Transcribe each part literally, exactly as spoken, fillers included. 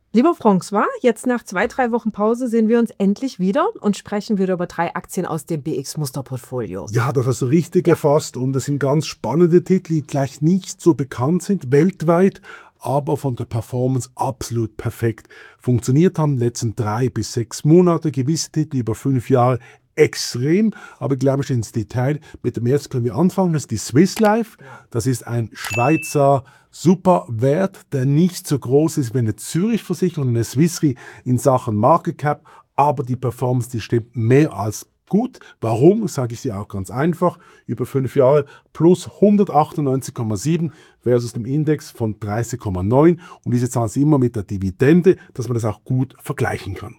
Lieber François, jetzt nach zwei, drei Wochen Pause sehen wir uns endlich wieder und sprechen wieder über drei Aktien aus dem B X-Musterportfolio. Ja, das hast du richtig erfasst und das sind ganz spannende Titel, die gleich nicht so bekannt sind weltweit, aber von der Performance absolut perfekt funktioniert haben. In den letzten drei bis sechs Monate, gewisse Titel über fünf Jahre extrem, aber ich glaube schon ins Detail. Mit dem ersten können wir anfangen, das ist die Swiss Life. Das ist ein Schweizer Superwert, der nicht so groß ist wie eine Zürich-Versicherung, eine Swiss Re in Sachen Market Cap, aber die Performance, die stimmt mehr als gut. Warum? Sage ich dir auch ganz einfach. Über fünf Jahre plus hundertachtundneunzig Komma sieben versus dem Index von dreißig Komma neun. Und diese Zahlen sind immer mit der Dividende, dass man das auch gut vergleichen kann.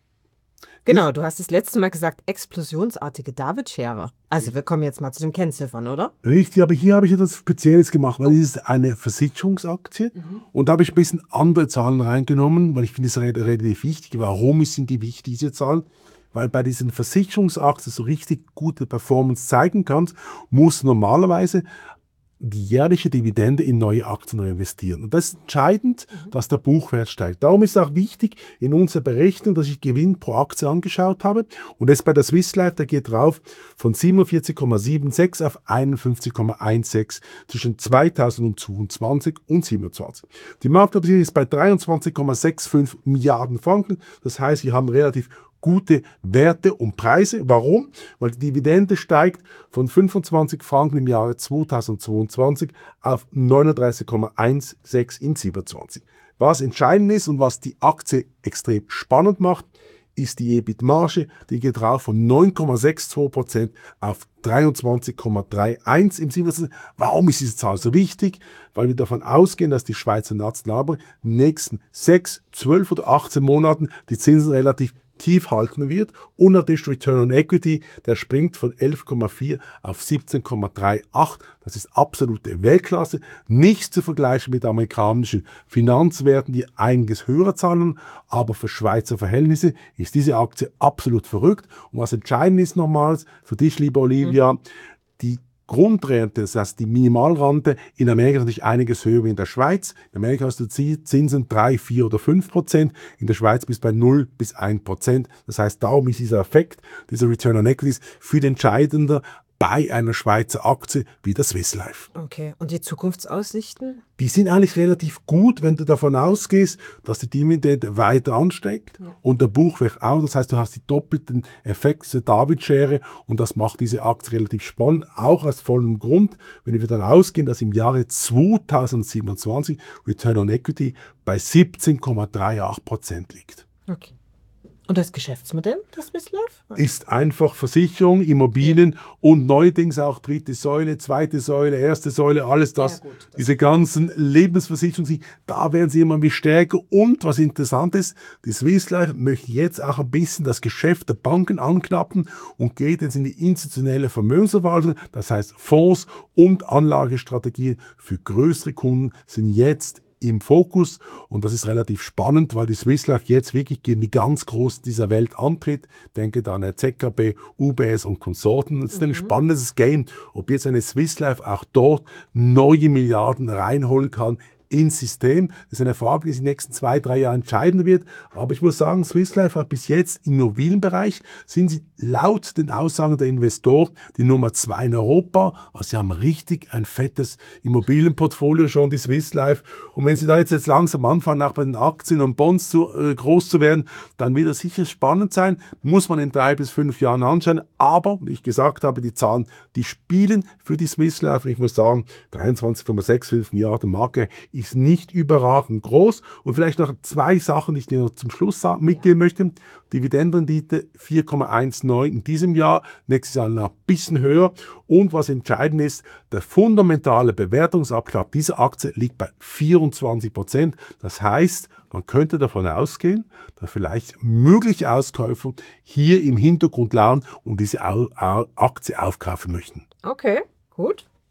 Genau, du hast das letzte Mal gesagt, explosionsartige David-Schere. Also wir kommen jetzt mal zu den Kennziffern, oder? Richtig, aber hier habe ich etwas Spezielles gemacht, weil es ist eine Versicherungsaktie mhm. und da habe ich ein bisschen andere Zahlen reingenommen, weil ich finde es relativ wichtig. Warum sind die wichtig, diese Zahlen? Weil bei diesen Versicherungsaktien so richtig gute Performance zeigen kannst, muss normalerweise die jährliche Dividende in neue Aktien investieren. Und das ist entscheidend, mhm. dass der Buchwert steigt. Darum ist es auch wichtig in unserer Berechnung, dass ich Gewinn pro Aktie angeschaut habe. Und das bei der Swiss Life, der geht drauf von siebenundvierzig Komma sechsundsiebzig auf einundfünfzig Komma sechzehn zwischen zweitausendzweiundzwanzig und siebenundzwanzig. Die Marktkapitalisierung ist bei dreiundzwanzig Komma fünfundsechzig Milliarden Franken. Das heißt, wir haben relativ gute Werte und Preise. Warum? Weil die Dividende steigt von fünfundzwanzig Franken im Jahre zweitausendzweiundzwanzig auf neununddreißig Komma sechzehn in siebenundzwanzig. Was entscheidend ist und was die Aktie extrem spannend macht, ist die E B I T-Marge. Die geht rauf von neun Komma zweiundsechzig Prozent auf dreiundzwanzig Komma einunddreißig im siebenundzwanzig. Warum ist diese Zahl so wichtig? Weil wir davon ausgehen, dass die Schweizer Nationalbank in den nächsten sechs, zwölf oder achtzehn Monaten die Zinsen relativ tief halten wird und natürlich Return on Equity, der springt von elf Komma vier auf siebzehn Komma achtunddreißig. Das ist absolute Weltklasse, nicht zu vergleichen mit amerikanischen Finanzwerten, die einiges höher zahlen, aber für Schweizer Verhältnisse ist diese Aktie absolut verrückt. Und was entscheidend ist nochmals für dich, liebe Olivia, mhm. die Grundrente, das heißt die Minimalrente, in Amerika ist natürlich einiges höher wie in der Schweiz. In Amerika hast du Zinsen drei, vier oder fünf Prozent. In der Schweiz bist du bei null bis ein Prozent. Das heißt, darum ist dieser Effekt, dieser Return on Equities viel entscheidender bei einer Schweizer Aktie wie der Swiss Life. Okay, und die Zukunftsaussichten? Die sind eigentlich relativ gut, wenn du davon ausgehst, dass die Dividende weiter ansteigt ja. und der Buchwert auch. Das heißt, du hast die doppelten Effekte der David-Schere und das macht diese Aktie relativ spannend, auch aus vollem Grund, wenn wir dann ausgehen, dass im Jahre zweitausendsiebenundzwanzig Return on Equity bei siebzehn Komma achtunddreißig Prozent liegt. Okay. Und das Geschäftsmodell, das Swiss Life? Ist einfach Versicherung, Immobilien ja. und neuerdings auch dritte Säule, zweite Säule, erste Säule, alles das, ja, gut, das diese ganzen Lebensversicherungen, da werden sie immer wie stärker. Und was interessant ist, die Swiss Life möchte jetzt auch ein bisschen das Geschäft der Banken anknappen und geht jetzt in die institutionelle Vermögensverwaltung. Das heißt, Fonds und Anlagestrategien für größere Kunden sind jetzt im Fokus und das ist relativ spannend, weil die Swiss Life jetzt wirklich gegen die ganz Großen dieser Welt antritt. Denke da an eine Z K B, U B S und Konsorten. Das ist mhm. ein spannendes Game, ob jetzt eine Swiss Life auch dort neue Milliarden reinholen kann ins System. Das ist eine Frage, die sich in den nächsten zwei, drei Jahren entscheiden wird. Aber ich muss sagen, Swiss Life hat bis jetzt im Immobilienbereich, sind sie laut den Aussagen der Investoren die Nummer zwei in Europa. Also sie haben richtig ein fettes Immobilienportfolio schon, die Swiss Life. Und wenn sie da jetzt, jetzt langsam anfangen, auch bei den Aktien und Bonds zu, äh, groß zu werden, dann wird das sicher spannend sein. Muss man in drei bis fünf Jahren anschauen. Aber, wie ich gesagt habe, die Zahlen, die spielen für die Swiss Life. Und ich muss sagen, dreiundzwanzig Komma fünfundsechzig Milliarden Marke ist nicht überragend groß. Und vielleicht noch zwei Sachen, die ich dir noch zum Schluss mitgeben möchte. Dividendenrendite vier Komma neunzehn in diesem Jahr, nächstes Jahr noch ein bisschen höher. Und was entscheidend ist, der fundamentale Bewertungsabschlag dieser Aktie liegt bei vierundzwanzig Prozent. Das heißt, man könnte davon ausgehen, dass vielleicht mögliche Auskäufer hier im Hintergrund lauern und diese Aktie aufkaufen möchten. Okay, gut.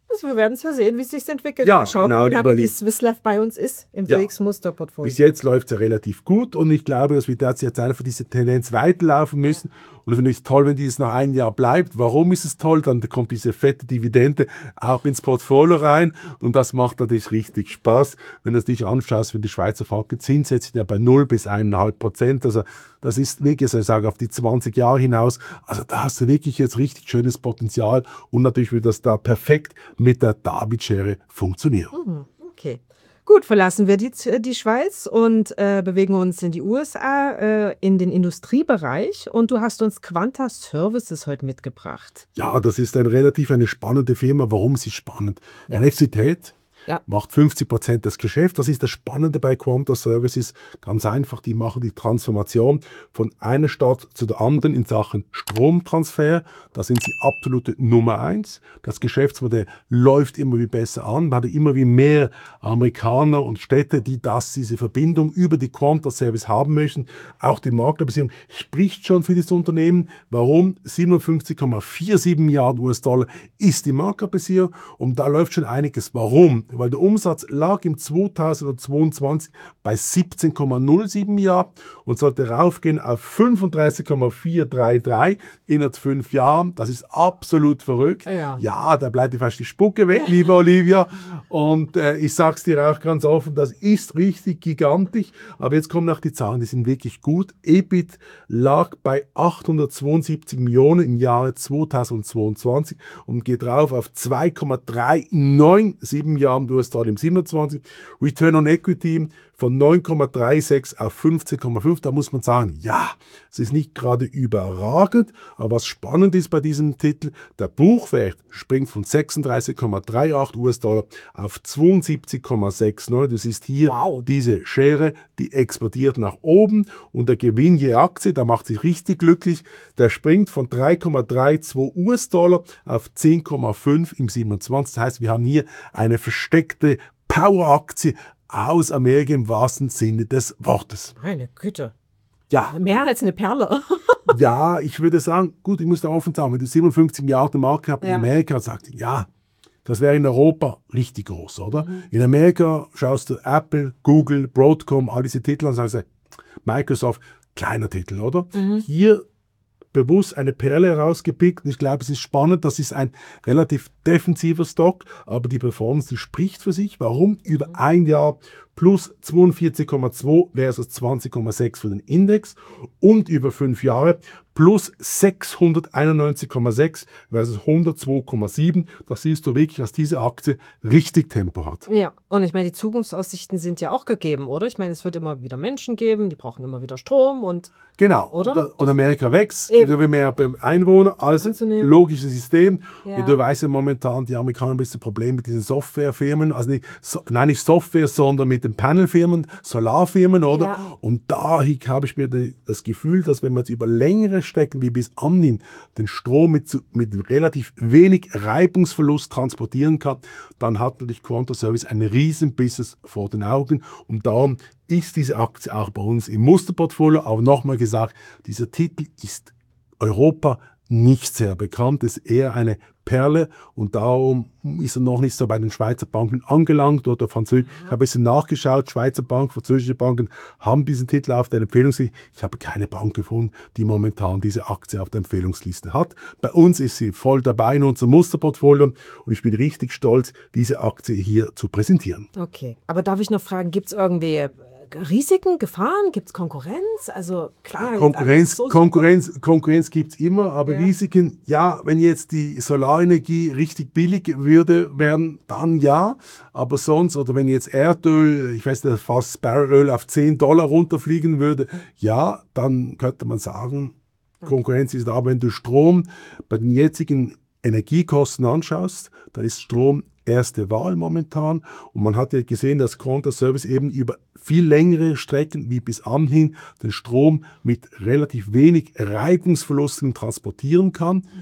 Also wir werden es ja sehen, wie es sich entwickelt. Ja, Schauen, genau, wie überlegt. Swiss-Life bei uns ist im Ja. B X-Musterportfolio. Bis jetzt läuft es ja relativ gut und ich glaube, dass wir jetzt einfach diese Tendenz weiterlaufen müssen. Und ich finde es toll, wenn dieses nach einem Jahr bleibt. Warum ist es toll? Dann kommt diese fette Dividende auch ins Portfolio rein und das macht natürlich richtig Spaß. Wenn du dich anschaust, wenn die Schweizer Franken Zinssätze sind ja bei null bis eins Komma fünf Prozent. Also das ist wirklich, also ich sage, auf die zwanzig Jahre hinaus. Also da hast du wirklich jetzt richtig schönes Potenzial und natürlich wird das da perfekt mit der David-Schere funktionieren. Mhm, okay. Gut, verlassen wir die, die Schweiz und äh, bewegen uns in die U S A, äh, in den Industriebereich. Und du hast uns Quanta Services heute mitgebracht. Ja, das ist ein relativ eine spannende Firma. Warum ist sie spannend? Ja. Elektrizität Ja. macht fünfzig Prozent des Geschäfts. Das ist das Spannende bei Quanta Services. Ganz einfach, die machen die Transformation von einer Stadt zu der anderen in Sachen Stromtransfer. Da sind sie absolute Nummer eins. Das Geschäftsmodell läuft immer wie besser an. Man hat immer wie mehr Amerikaner und Städte, die das, diese Verbindung über die Quanta Service haben möchten. Auch die Maklerbeziehung spricht schon für dieses Unternehmen. Warum? siebenundfünfzig Komma siebenundvierzig Milliarden U S-Dollar ist die Maklerbeziehung und da läuft schon einiges. Warum? Weil der Umsatz lag im zweitausendzweiundzwanzig bei siebzehn Komma null sieben Milliarden und sollte raufgehen auf fünfunddreißig Komma vierhundertdreiunddreißig innerhalb fünf Jahren. Das ist absolut verrückt. Ja. Ja, da bleibt dir fast die Spucke weg, liebe Olivia. Und äh, ich sag's dir auch ganz offen, das ist richtig gigantisch. Aber jetzt kommen auch die Zahlen, die sind wirklich gut. E B I T lag bei achthundertzweiundsiebzig Millionen im Jahre zweitausendzweiundzwanzig und geht rauf auf zwei Komma dreihundertneunundneunzig Milliarden U S-Dollar im siebenundzwanzig. Return on Equity von neun Komma sechsunddreißig auf fünfzehn Komma fünf. Da muss man sagen, ja, es ist nicht gerade überragend, aber was spannend ist bei diesem Titel, der Buchwert springt von sechsunddreißig Komma achtunddreißig U S-Dollar auf zweiundsiebzig Komma neunundsechzig. Das ist hier Wow. diese Schere, die explodiert nach oben und der Gewinn je Aktie, da macht sich richtig glücklich, der springt von drei Komma zweiunddreißig U S-Dollar auf zehn Komma fünf im siebenundzwanzig. Das heißt, wir haben hier eine versteckte Power-Aktie aus Amerika im wahrsten Sinne des Wortes. Meine Güte. Ja, Mehr als eine Perle. ja, ich würde sagen, gut, ich muss da offen sagen, wenn du siebenundfünfzig Milliarden Marke hast in Ja. Amerika, sagt ja, das wäre in Europa richtig groß, oder? Mhm. In Amerika schaust du Apple, Google, Broadcom, all diese Titel an und sagst, Microsoft, kleiner Titel, oder? Mhm. Hier bewusst eine Perle herausgepickt und ich glaube, es ist spannend, das ist ein relativ defensiver Stock, aber die Performance, die spricht für sich. Warum? Über ein Jahr plus zweiundvierzig Komma zwei versus zwanzig Komma sechs für den Index und über fünf Jahre plus sechshunderteinundneunzig Komma sechs versus hundertzwei Komma sieben. Da siehst du wirklich, dass diese Aktie richtig Tempo hat. Ja, und ich meine, die Zukunftsaussichten sind ja auch gegeben, oder? Ich meine, es wird immer wieder Menschen geben, die brauchen immer wieder Strom und Genau. Oder? Und Amerika wächst, Eben. wieder mehr Einwohner, also Anzunehmen. logisches System. Ja. Du weißt ja momentan, die Amerikaner haben ein bisschen Probleme mit diesen Softwarefirmen, also nicht, so, nein, nicht Software, sondern mit den Panelfirmen, Solarfirmen, oder? Ja. Und da habe ich mir die, das Gefühl, dass wenn man jetzt über längere Strecken wie bis anhin den Strom mit, zu- mit relativ wenig Reibungsverlust transportieren kann, dann hat natürlich Quanta Service ein riesen Business vor den Augen und darum ist diese Aktie auch bei uns im Musterportfolio. Aber nochmal gesagt, dieser Titel ist Europa nicht sehr bekannt, ist eher eine Perle und darum ist er noch nicht so bei den Schweizer Banken angelangt oder Französisch. Ich habe ein bisschen nachgeschaut, Schweizer Bank, französische Banken haben diesen Titel auf der Empfehlungsliste. Ich habe keine Bank gefunden, die momentan diese Aktie auf der Empfehlungsliste hat. Bei uns ist sie voll dabei in unserem Musterportfolio und ich bin richtig stolz, diese Aktie hier zu präsentieren. okay. Aber darf ich noch fragen, gibt es irgendwie äh, Risiken, Gefahren? Gibt es Konkurrenz? Also klar. jetzt Konkurrenz, alles so- Konkurrenz, Konkurrenz gibt es immer, aber Ja. Risiken, ja, wenn jetzt die Solarenergie richtig billig würde werden, dann ja, aber sonst, oder wenn jetzt Erdöl, ich weiß nicht, fast Barrelöl auf zehn Dollar runterfliegen würde, ja, dann könnte man sagen, Konkurrenz ist da, wenn du Strom bei den jetzigen Energiekosten anschaust, dann ist Strom erste Wahl momentan und man hat ja gesehen, dass Quanta Service eben über viel längere Strecken wie bis anhin den Strom mit relativ wenig Reibungsverlusten transportieren kann.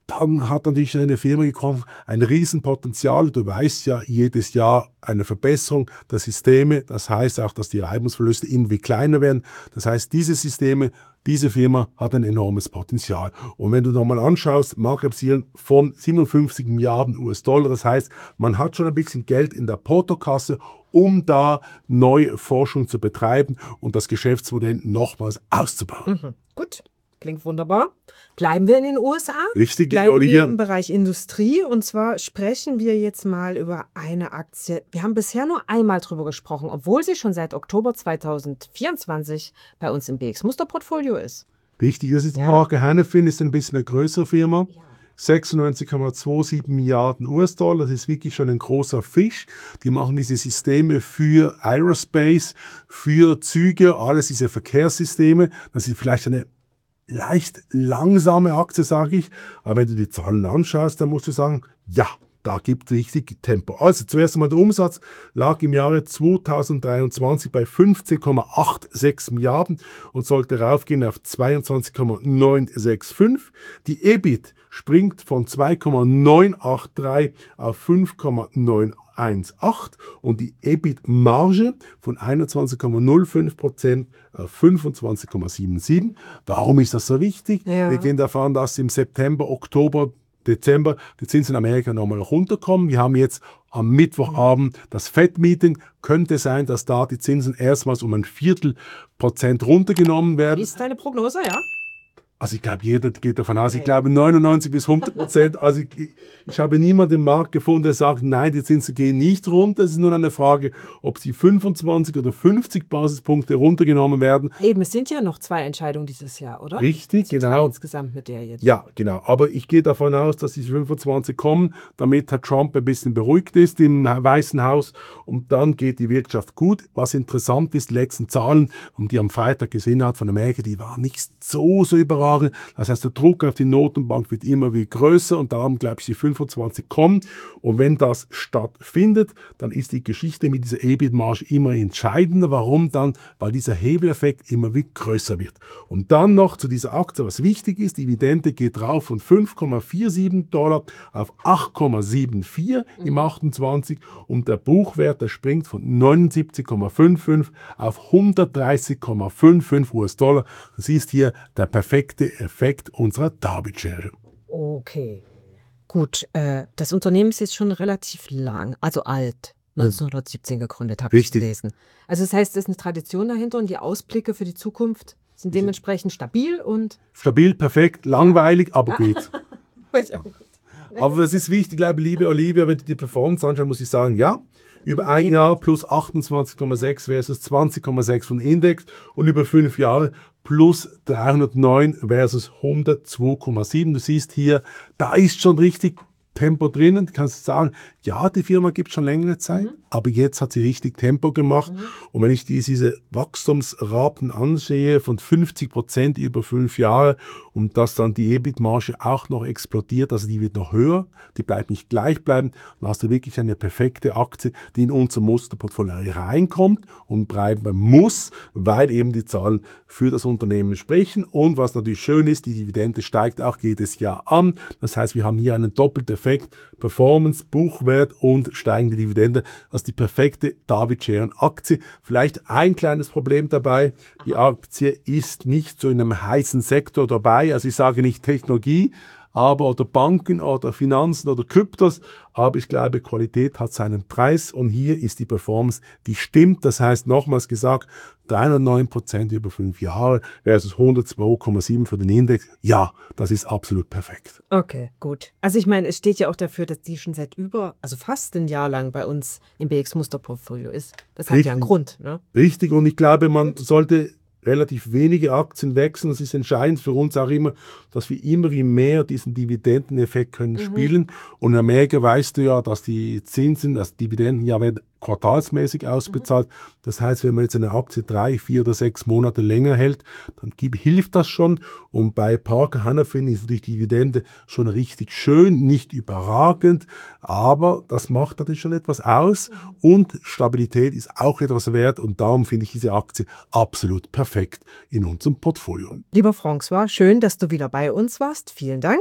dann hat natürlich eine Firma gekommen, ein Riesenpotenzial. Du weißt ja, jedes Jahr eine Verbesserung der Systeme. Das heißt auch, dass die Reibungsverluste immer wie kleiner werden. Das heißt, diese Systeme, diese Firma hat ein enormes Potenzial. Und wenn du nochmal anschaust, Marktkapitalisierung von siebenundfünfzig Milliarden U S-Dollar. Das heißt, man hat schon ein bisschen Geld in der Portokasse, um da neue Forschung zu betreiben und das Geschäftsmodell nochmals auszubauen. Mhm. Gut, klingt wunderbar. Bleiben wir in den U S A? Richtig, Bleiben oder wir hier? im Bereich Industrie. Und zwar sprechen wir jetzt mal über eine Aktie. Wir haben bisher nur einmal drüber gesprochen, obwohl sie schon seit Oktober zweitausendvierundzwanzig bei uns im B X-Musterportfolio ist. Richtig, das ist Ja. Parker Hannifin, ist ein bisschen eine größere Firma. Ja. sechsundneunzig Komma siebenundzwanzig Milliarden U S-Dollar, das ist wirklich schon ein großer Fisch. Die machen diese Systeme für Aerospace, für Züge, alles diese Verkehrssysteme. Das ist vielleicht eine leicht langsame Aktie, sage ich. Aber wenn du die Zahlen anschaust, dann musst du sagen, ja, da gibt es richtig Tempo. Also zuerst einmal der Umsatz lag im Jahre zweitausenddreiundzwanzig bei fünfzehn Komma sechsundachtzig Milliarden und sollte raufgehen auf zweiundzwanzig Komma neunhundertfünfundsechzig. Die E B I T springt von zwei Komma neunhundertdreiundachtzig auf fünf Komma neunhunderachtzehn und die E B I T-Marge von einundzwanzig Komma null fünf Prozent auf fünfundzwanzig Komma siebenundsiebzig. Warum ist das so wichtig? Ja. Wir gehen davon, dass im September, Oktober, Dezember die Zinsen in Amerika nochmal runterkommen. Wir haben jetzt am Mittwochabend das Fed-Meeting. Könnte sein, dass da die Zinsen erstmals um ein Viertelprozent runtergenommen Wie werden. ist deine Prognose, ja? Also ich glaube, jeder geht davon aus. Ich glaube neunundneunzig bis hundert Prozent. Also ich, ich habe niemanden im Markt gefunden, der sagt, nein, die Zinsen gehen nicht runter. Es ist nur eine Frage, ob sie fünfundzwanzig oder fünfzig Basispunkte runtergenommen werden. Eben, es sind ja noch zwei Entscheidungen dieses Jahr, oder? Richtig, Es sind drei genau. insgesamt mit der jetzt. Ja, genau. Aber ich gehe davon aus, dass die fünfundzwanzig kommen, damit Herr Trump ein bisschen beruhigt ist im Weißen Haus und dann geht die Wirtschaft gut. Was interessant ist, die letzten Zahlen, und die am Freitag gesehen hat von Amerika, die waren nicht so, so überragend. Das heißt, der Druck auf die Notenbank wird immer wieder größer und darum glaube ich, die fünfundzwanzig kommen. Und wenn das stattfindet, dann ist die Geschichte mit dieser E B I T-Marge immer entscheidender. Warum dann? Weil dieser Hebeleffekt immer wieder größer wird. Und dann noch zu dieser Aktie, was wichtig ist, die Dividende geht rauf von fünf Komma siebenundvierzig Dollar auf acht Komma vierundsiebzig im achtundzwanzig und der Buchwert, der springt von neunundsiebzig Komma fünfundfünfzig auf hundertdreißig Komma fünfundfünfzig U S-Dollar. Das ist hier der perfekte Effekt unserer Darbietshare. Okay, gut. Äh, das Unternehmen ist jetzt schon relativ lang, also alt. neunzehnhundertsiebzehn gegründet, habe ich Richtig. gelesen. Also das heißt, es ist eine Tradition dahinter und die Ausblicke für die Zukunft sind dementsprechend stabil und... Stabil, perfekt, langweilig, aber geht. Weiß ich auch gut. Aber es ist wichtig, glaube ich, liebe Olivia, wenn du die Performance anschaust, muss ich sagen, ja, über ein Jahr plus achtundzwanzig Komma sechs versus zwanzig Komma sechs von Index und über fünf Jahre plus dreihundertneun versus hundertzwei Komma sieben. Du siehst hier, da ist schon richtig Tempo drinnen. Du kannst sagen, ja, die Firma gibt es schon längere Zeit, mhm. aber jetzt hat sie richtig Tempo gemacht. Mhm. Und wenn ich diese Wachstumsraten ansehe von fünfzig Prozent über fünf Jahre und dass dann die E B I T-Marge auch noch explodiert, also die wird noch höher, die bleibt nicht gleich bleiben, dann hast du wirklich eine perfekte Aktie, die in unser Musterportfolio reinkommt und bleiben muss, weil eben die Zahlen für das Unternehmen sprechen. Und was natürlich schön ist, die Dividende steigt auch jedes Jahr an. Das heißt, wir haben hier einen doppelten Effekt, Performance, Buchwert und steigende Dividende, also die perfekte Darbietshare-Aktie. Vielleicht ein kleines Problem dabei, die Aktie ist nicht so in einem heißen Sektor dabei, also ich sage nicht Technologie, aber oder Banken oder Finanzen oder Kryptos, aber ich glaube, Qualität hat seinen Preis und hier ist die Performance, die stimmt. Das heißt, nochmals gesagt, dreihundertneun Prozent über fünf Jahre versus hundertzwei Komma sieben für den Index. Ja, das ist absolut perfekt. Okay, gut. Also ich meine, es steht ja auch dafür, dass die schon seit über, also fast ein Jahr lang bei uns im B X-Musterportfolio ist. Das hat Richtig. ja einen Grund, ne? Richtig, und ich glaube, man sollte relativ wenige Aktien wechseln. Das ist entscheidend für uns auch immer, dass wir immer wie mehr diesen Dividendeneffekt können mhm. spielen. Und in Amerika weißt du ja, dass die Zinsen, also Dividenden ja werden quartalsmäßig ausbezahlt. Mhm. Das heißt, wenn man jetzt eine Aktie drei, vier oder sechs Monate länger hält, dann gibt, hilft das schon. Und bei Parker Hannifin ist natürlich die Dividende schon richtig schön, nicht überragend, aber das macht natürlich schon etwas aus mhm. und Stabilität ist auch etwas wert und darum finde ich diese Aktie absolut perfekt in unserem Portfolio. Lieber François, schön, dass du wieder bei uns warst. Vielen Dank.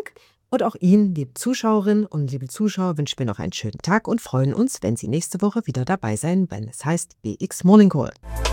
Und auch Ihnen, liebe Zuschauerinnen und liebe Zuschauer, wünschen wir noch einen schönen Tag und freuen uns, wenn Sie nächste Woche wieder dabei sein, wenn es heißt B X Morning Call.